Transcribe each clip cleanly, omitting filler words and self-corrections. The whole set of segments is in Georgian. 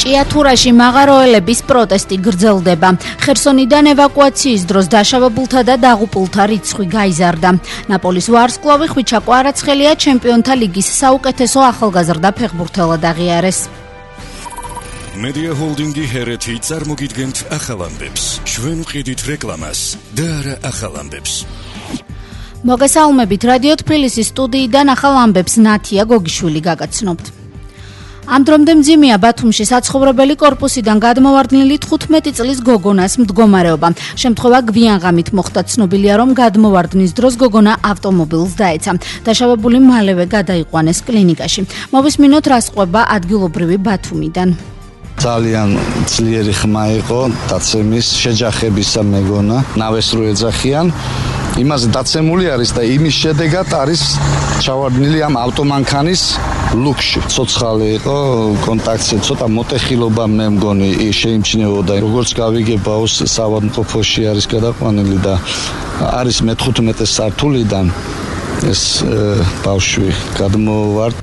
ჭიათურაში მაღაროელების პროტესტი გრძელდება. ხერსონიდან ევაკუაციის დროს დაშავებულთა და დაღუპულთა რიცხვი გაიზარდა. ნაპოლის ვარსკვლავი ხვიჩა კვარაცხელია ჩემპიონთა ლიგის საუკეთესო ახალგაზრდა ფეხბურთელად აღიარეს. Media Holding-ი ჰერეთი წარმოგიდგენთ ახალ ამბებს. ჩვენ ვყიდით რეკლამას და არა ახალ ამბებს. მოგესალმებით, რადიო თბილისის სტუდიიდან ახალ ამბებს ნათია გოგიშვილი გაგაცნობთ. ამ დრომდე მძიმეა ბათუმში საცხოვრებელი კორპუსიდან გადმოვარდნილი 15 წლის გოგონას მდგომარეობა. შემთხვევა გვიანღამით მოხდა. ცნობილია, რომ გადმოვარდნის დროს გოგონა ავტომობილს დაეცა. დაშავებული მალევე გადაიყვანეს კლინიკაში. მოვისმინოთ, რა სყვება ადგილობრივი ბათუმიდან. ძალიან ძლიერი ხმა იყო დაცემის შეჯახებისა მეგონა, ნავეს რო ეძახიან. იმაზე დაცემული არის და იმის შედეგად არის ჩავარდნილი ამ ავტომანქანის ლუქში. ცოცხალი იყო, კონტაქტზე ცოტა მოტეხილობა მე მგონი შეიმჩნეოდა. როგორც გავიგებაოს საავადმყოფოში არის გადაყვანილი და არის მე-15 სართულიდან ეს ბავშვი გადმოვარდა.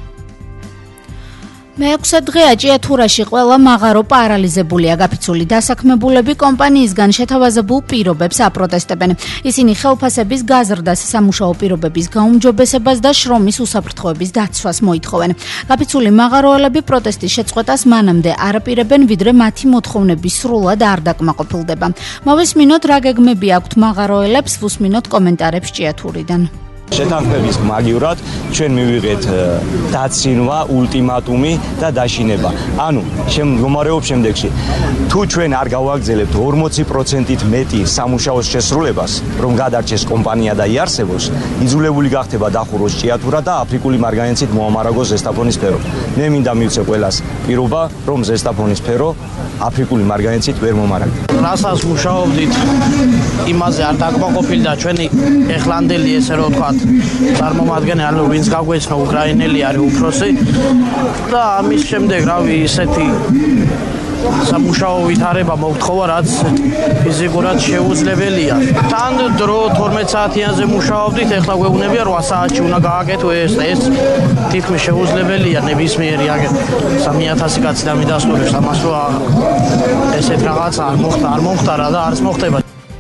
მე-6 დღეა ჭიათურაში ყველა მაღარო პარალიზებულია. გაფიცული დასაქმებულები კომპანიისგან შეთავაზებულ პირობებს აპროტესტებენ. ისინი ხელფასების გაზრდას, სამუშაო პირობების გაუმჯობესებას და შრომის უსაფრთხოების დაცვას მოითხოვენ. გაფიცული მაღაროელები პროტესტის შეწყვეტას მანამდე არ აპირებენ, ვიდრე მათი მოთხოვნები სრულად არ დაკმაყოფილდება. მოვისმინოთ, რა გეგმები აქვთ მაღაროელებს, ვუსმინოთ კომენტარებს ჭიათურიდან. შეთანხმების მაგივრად ჩვენ მივიღეთ დაცინვა, ულტიმატუმი და დაშინება. ანუ მდგომარეობს შემდეგში. თუ ჩვენ არ გავაგრძელებთ 40%-ით მეტი სამუშაოს შესრულებას, რომ გადარჩეს კომპანია და იარსებოს, იძულებული გახდება დახუროს ჭიათურა და აფრიკული მარგანეცით მოამარაგოს ზესტაფონის სფერო. მე მინდა მივცე ყველას პირობა, რომ ზესტაფონის სფერო აფრიკული მარგანეცით ვერ მომარაგდეს. რასაც მუშაობდით, იმაზე არ დაკმაყოფილდა ჩვენი ეხლანდელი, ესე რომ ვთქვათ, წარმომადგენელი, ანუ ვინც გაგვეცნო უკრაინელი არის უფროსი და ამის შემდეგ რავი ისეთი სამუშაო ვითარება მოგთხოვა, რაც ფიზიკურად შეუძლებელია. თან დრო 12 საათიანზე მუშაობდით, ეხლა გვეუბნებია 8 საათში უნდა გააკეთო ეს და ეს თითქმის შეუძლებელია ნებისმიერი აგენ 3000 კაცი და მიდასტურებს ამას, რომ ესეთ რაღაცა არ მომხდარა და არც მოხდება.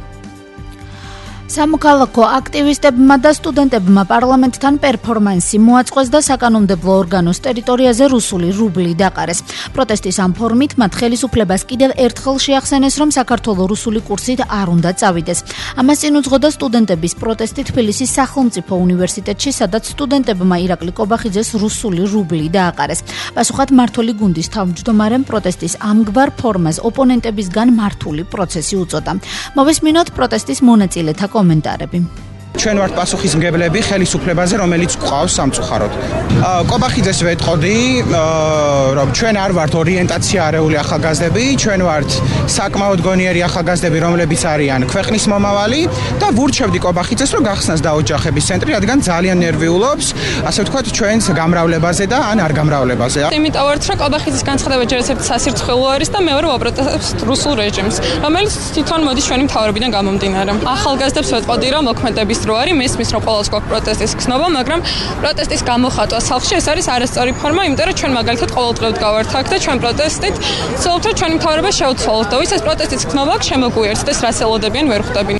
სამოქალაქო აქტივისტებმა და სტუდენტებმა პარლამენტთან პერფორმანსი მოაწყვეს და საკანონმდებლო ორგანოს ტერიტორიაზე რუსული რუბლი დაყარეს. პროტესტის ამ ფორმით მათ ხელისუფლებას კიდევ ერთხელ შეახსენეს, რომ საქართველოს რუსული კურსით არ უნდა წავიდეს. ამას წინ უძღოდა სტუდენტების პროტესტი თბილისის სახელმწიფო უნივერსიტეტში, სადაც სტუდენტებმა ირაკლი კობახიძეს რუსული რუბლი დააყარეს. პასუხად მმართველი გუნდის თავმჯდომარემ პროტესტის ამგვარ ფორმას ოპონენტებისგან მართული პროცესი უწოდა. მოვისმინოთ პროტესტის მონაწილეთა კომენტარები. ჩვენ ვართ პასუხისმგებლები ხელისუფლებაზე, რომელიც გვყავს სამწუხაროდ. კობახიძეს ვეტყოდი, რომ ჩვენ არ ვართ ორიენტაცია არეული ახალგაზრდები, ჩვენ ვართ საკმაოდ გონიერი ახალგაზრდები, რომლებიც არიან ქვეყნის მომავალი და ვურჩევდი კობახიძეს, რომ გახსნას დაოჯახების ცენტრი, რადგან ძალიან ნერვიულობს, ასე ვთქვათ, ჩვენს გამრავლებაზე და ან არ გამრავლებაზე. იმიტომ ვართ, რომ კობახიძის განცხადება ჯერ ერთ სასირცხელო არის და მეორე ვაპროტესტებთ რუსულ რეჟიმს, რომელიც თვითონ მოდის ჩვენი მთავრობიდან გამომდინარე. ახალგაზრდებს ვეტყოდი, რომ მოქმედების რო არის მისმის რომ ყოველს გვაქვს პროტესტის ხსნობა, მაგრამ პროტესტის გამოხატვა სახლში ეს არის არასწორი ფორმა, იმიტომ რომ ჩვენ მაგალითად ყოველდღიურად გავართ აქ და ჩვენ პროტესტით ვცდილობთ რომ ჩვენი მთავრობა შეუცვალოთ და ვისაც პროტესტის ხსნობა აქვს შემოგვიერთდეს, რაც ელოდებიან ვერ ხვდები.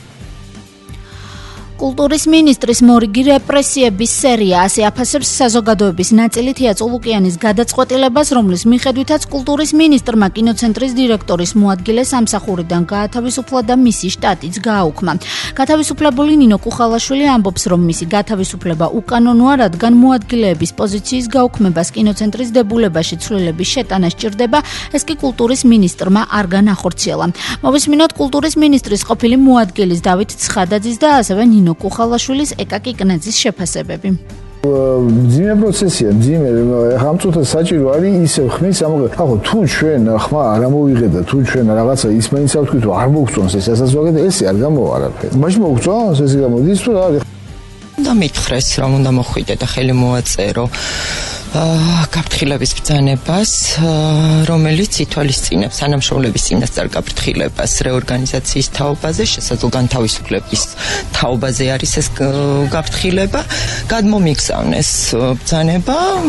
კულტურის მინისტრის მორიგი რეპრესიების სერია ასე აფასებს საზოგადოების ნაწილი თია წულუკიანის გადაწყვეტილებას, რომლის მიხედვითაც კულტურის მინისტრმა კინოცენტრის დირექტორის მოადგილე სამსახურიდან გაათავისუფლა და მისი შტატიც გააუქმა. გათავისუფლებული ნინო კუხალაშვილი ამბობს, რომ მისი გათავისუფლება უკანონოა, რადგან მოადგილეების პოზიციის გაუქმებას კინოცენტრის დებულებაში ცვლილების შეტანა სჭირდება, ეს კი კულტურის მინისტრმა არ განახორციელა. მოვისმინოთ კულტურის მინისტრის ყოფილი მოადგილის დავით ცხადაძის და ასევე ნინო კუხალაშვილის ეკაკი კნაძის შეფასებები. მძიმე პროცესია, მძიმე, ამ წუთას საჭირო არის ისევ ხმის ამოღება. ახლა თუ ჩვენ ხმა არ ამოვიღეთ და თუ ჩვენ რაღაცა ისმენისა ვთქვით, რომ არ მოგწონს ეს ასაზოგადო, ესე არ გამოვა არაფერი. მაშინ მოგწონს ესე გამოდის, თუ რა არის. და მითხრეს, რომ უნდა მოხვიდე და ხელი მოაწერო გაფრთხილების ბრძანებას, რომელიც ითვალისწინებს თანამშრომლების წინასწარ გაფრთხილებას რეორგანიზაციის თაობაზე, შესაძლო განთავისუფლების თაობაზე არის ეს გაფრთხილება. გადმომიგზავნეს ბრძანება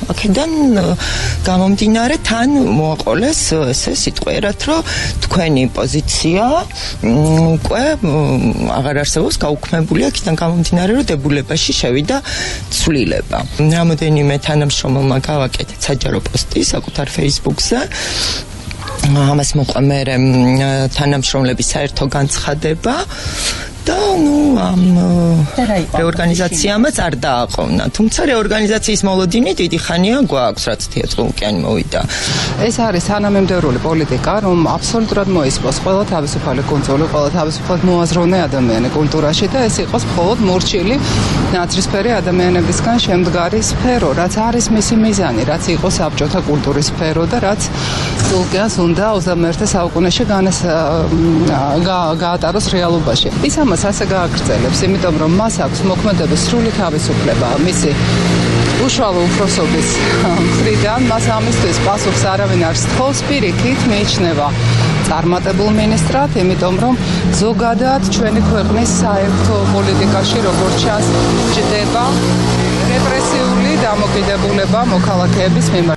აქედან გამომდინარე თან მოაყოლეს ესე სიტყვიერად, რომ თქვენი პოზიცია უკვე აღარ არსებობს, გაუქმებული აქედან გამომდინარე, რომ დებულებაში შევიდა ცვლილება. რამოდენიმე თანამშრომელმა გავაკეთეთ საჯარო პოსტი საკუთარ Facebook-ზე. ამას მოყვა მე თანამშრომლების საერთო განცხადება და ამ რეორგანიზაციამაც არ დააყოვნა. თუმცა რეორგანიზაციის მოლოდინი დიდი ხანია გვაქვს, რაც თეატრალკიანი მოვიდა. ეს არის თანამემდევრული პოლიტიკა, რომ აბსოლუტურად მოისპოს ყველა თავისუფალი კუნძული, ყველა თავისუფლად მოაზროვნე ადამიანი კულტურაში და ეს იყოს მხოლოდ მორჩილი ნაცრისფერი ადამიანებისგან შემდგარი სფერო, რაც არის მისი მიზანი, რაც იყოს საბჭოთა კულტურის სფერო და რაც თულკიანს უნდა 21 საუკუნეში გაატაროს რეალობაში. ის ამას ასე გააგრძელებს, იმიტომ რომ მას აქვს მოქმედების სრული თავისუფლება, მისი უშუალო უფროსობის მხრიდან, მას ამისთვის პასუხს არავინ არ სთხოვს, პირიქით მიიჩნევა წარმატებულ მინისტრად, იმიტომ რომ ზოგადად ჩვენი ქვეყნის საერთო პოლიტიკაში როგორც ჩანს ჭდება რეპრესიული დამოკიდებულება მოქალაქეების მიმართ.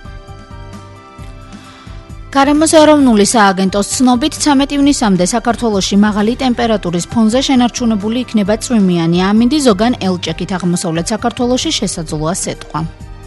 გარემოს ეროვნული სააგენტოს ცნობით 13 ივნისამდე საქართველოში მაღალი ტემპერატურის ფონზე შენარჩუნებული იქნება წვიმიანი ამინდი, ზოგან ელჭექით აღმოსავლეთ საქართველოში შესაძლოა სეტყვა.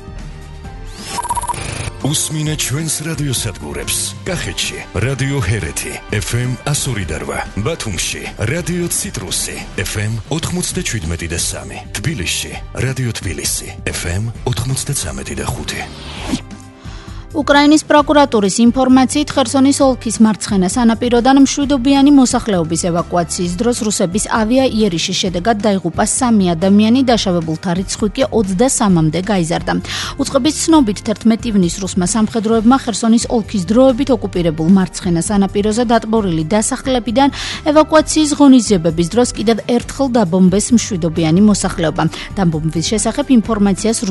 უსმინე ჩვენს რადიოსადგურებს. კახეთში რადიო ჰერეთი FM 102.8, ბათუმში რადიო ციტრუსი FM 97.3, თბილისში რადიო თბილისი FM 93.5. უკრაინის პროკურატურის ინფორმაციით ხერსონის ოლქის მარცხენა სანაპიროდან მშვიდობიანი მოსახლეობის ევაკუაციის დროს რუსების ავიაიერიშის შედეგად დაიღუპა 3 ადამიანი, დაშავებულთა რიცხვი კი 23-მდე გაიზარდა. უწყების ცნობით 11 ივნისს რუსმა სამხედროებმა ხერსონის ოლქის დროებით ოკუპირებულ მარცხენა სანაპიროზე დატბორილი დასახლებიდან ევაკუაციის ღონისძიებების დროს კიდევ ერთხელ დაბომბეს მშვიდობიანი მოსახლეობა. დაბომბვის შესახებ ინფორმაციაზე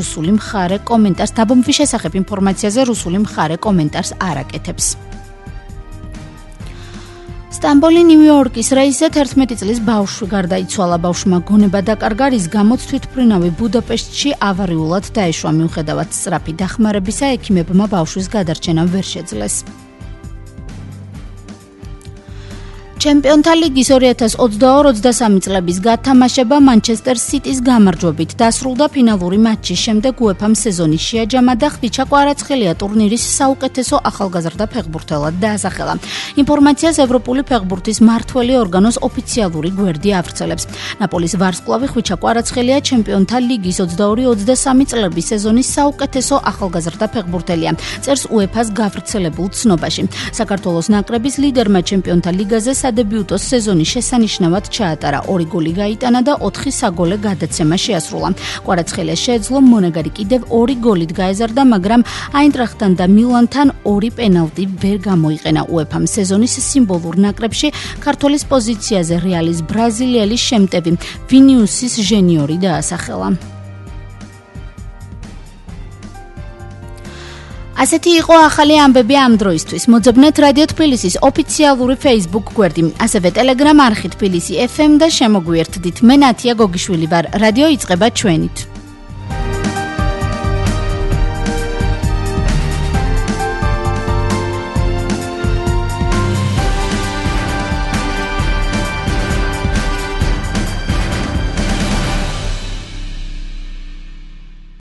რუსული მხარე კომენტარს არ აკეთებს. სტამბოლი ნიუ-იორკის რეისზე 11 წლის ბავშვი გარდაიცვალა. ბავშვმა გონება დაკარგა, რის გამოც თვითმფრინავი ბუდაპეშტში ავარიულად დაეშვა. მიუხედავად სწრაფი დახმარებისა, ექიმებმა ბავშვის გადარჩენა ვერ შეძლეს. ჩემპიონთა ლიგის 2022-23 წლების გათამაშება მანჩესტერ სიტის გამარჯვებით დასრულდა. ფინალური მატჩის შემდეგ UEFA-მ სეზონის შეაჯამა და ხვიჩა კვარაცხელია ტურნირის საუკეთესო ახალგაზრდა ფეხბურთელად დაასახელა. ინფორმაციას ევროპული ფეხბურთის მმართველი ორგანოს ოფიციალური გვერდი ავრცელებს. ნაპოლის ვარსკვლავი ხვიჩა კვარაცხელია ჩემპიონთა ლიგის 22-23 წლების სეზონის საუკეთესო ახალგაზრდა ფეხბურთელია. წერს UEFA-ს გავრცელებულ ცნობაში. საქართველოს ნაკრების ლიდერმა ჩემპიონთა ლიგაზე სადებიუტო სეზონის შესანიშნავად ჩაატარა. 2 გოლი გაიტანა და 4 საგოლე გადაცემა შეასრულა. კვარაცხელიას შეეძლო მონაგარი კიდევ 2 გოლით გაეზარდა, მაგრამ აინტრახტთან და მილანთან 2 პენალტი ვერ გამოიყენა. UEFA-მ სეზონის სიმბოლურ ნაკრებში ქართველის პოზიციაზე რეალის ბრაზილიელი შემტევი ვინიუსის ჟენიორი დაასახელა. ასეთი იყო ახალი ამბები ამ დროისთვის. მოძებნეთ რადიო თბილისის ოფიციალური Facebook გვერდი, ასევე Telegram არხი თბილისი FM და შემოგვიერთდით. მე ნათია გოგიშვილი ვარ. რადიო იწყება ჩვენით.